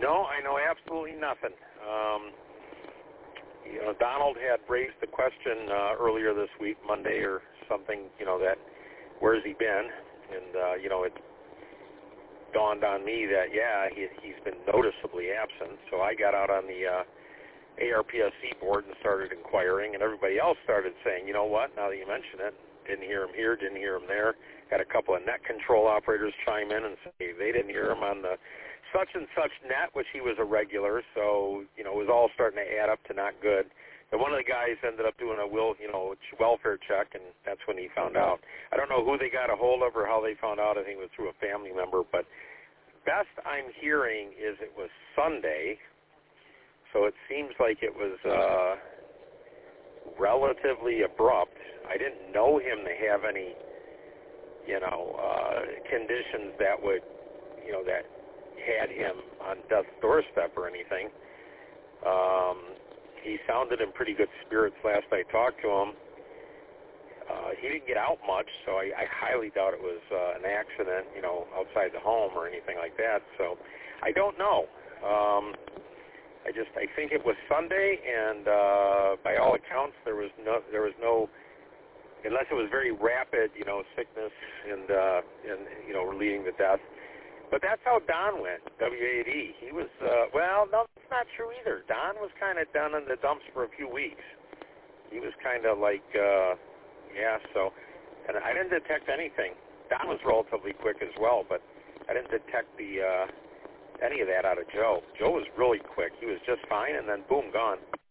No, I know absolutely nothing. Donald had raised the question earlier this week, Monday or something, that where's he been? And, it dawned on me that, he's been noticeably absent. So I got out on the ARPSC board and started inquiring, and everybody else started saying, you know what, now that you mention it, didn't hear him here, didn't hear him there. Had a couple of net control operators chime in and say they didn't hear him on the such and such net, which he was a regular, so, it was all starting to add up to not good. And one of the guys ended up doing a welfare check, and that's when he found out. I don't know who they got a hold of or how they found out. I think it was through a family member, but best I'm hearing is it was Sunday, so it seems like it was relatively abrupt. I didn't know him to have any, conditions that would, that had him on death's doorstep or anything. He sounded in pretty good spirits last I talked to him. He didn't get out much, so I highly doubt it was an accident, outside the home or anything like that. So I don't know. I think it was Sunday, and by all accounts, there was no, unless it was very rapid, sickness and leading to death. But that's how Don went, W-A-D. He was, no, that's not true either. Don was kind of down in the dumps for a few weeks. He was kind of like, and I didn't detect anything. Don was relatively quick as well, but I didn't detect any of that out of Joe. Joe was really quick. He was just fine, and then boom, gone.